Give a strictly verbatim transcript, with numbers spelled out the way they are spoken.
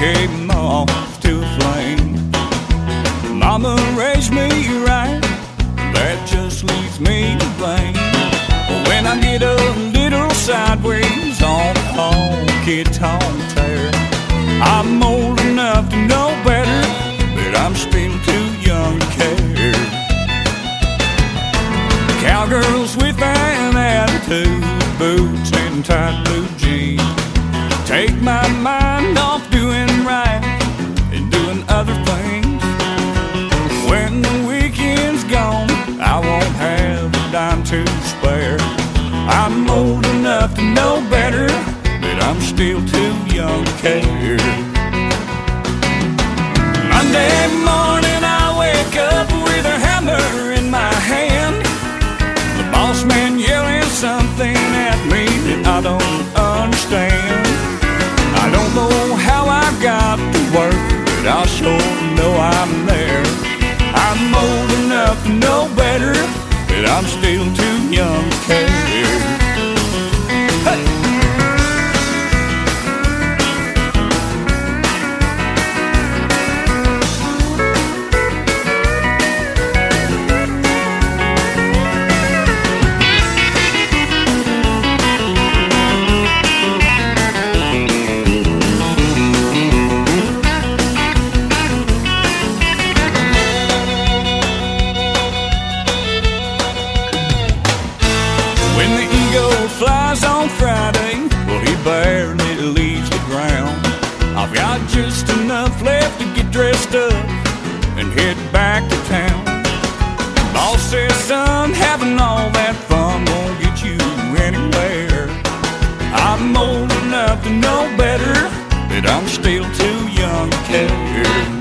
a moth to a flame. Mama raised me right, that just leaves me to blame. When I get a little sideways on the honky-tonk tear, I'm old enough to know better, but I'm still too young to care. Cowgirls with an attitude, boots and tight blue jeans, take my mind off doing right and doing other things. When the weekend's gone, I won't have a dime to spare. I'm old enough to know better, but I'm still too young to care. Monday morning I wake up with a hammer in my hand, the boss man yelling something at me that I don't understand. I don't know how I got to work, but I sure know I'm there. I'm old enough to know better, but I'm still too young to care. Hey! When the eagle flies on Friday, well, he barely leaves the ground. I've got just enough left to get dressed up and head back to town. Boss says, son, having all that fun won't get you anywhere. I'm old enough to know better, but I'm still too young to care.